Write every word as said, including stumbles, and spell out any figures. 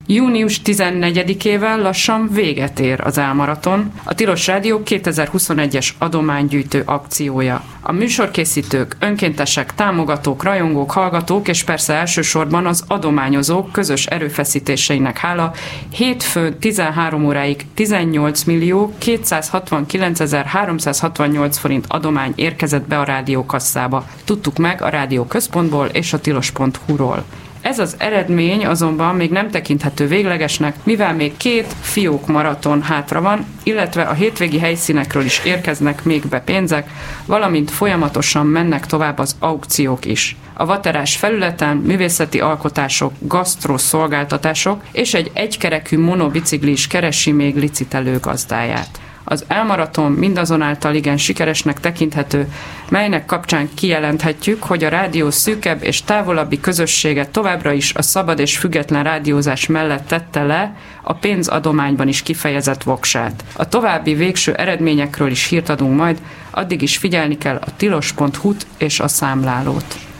június tizennegyedikével lassan véget ér az Álmaraton, a Tilos Rádió kétezer-huszonegyes adománygyűjtő akciója. A műsorkészítők, önkéntesek, támogatók, rajongók, hallgatók és persze elsősorban az adományozók közös erőfeszítéseinek hála hétfőn tizenhárom óráig tizennyolc millió kétszázhatvankilencezer-háromszázhatvannyolc forint adomány érkezett be a rádiókasszába. Tudtuk meg a Rádió Központból és a tilos pont hu-ról. Ez az eredmény azonban még nem tekinthető véglegesnek, mivel még két fiók maraton hátra van, illetve a hétvégi helyszínekről is érkeznek még be pénzek, valamint folyamatosan mennek tovább az aukciók is. A Vaterás felületen művészeti alkotások, gasztró szolgáltatások és egy egykerekű monobicikli is keresi még licitelő gazdáját. Az Álmaraton mindazonáltal igen sikeresnek tekinthető, melynek kapcsán kijelenthetjük, hogy a rádió szűkebb és távolabbi közössége továbbra is a szabad és független rádiózás mellett tette le a pénzadományban is kifejezett voksát. A további végső eredményekről is hírt adunk majd, addig is figyelni kell a tilos pont hu-t és a számlálót.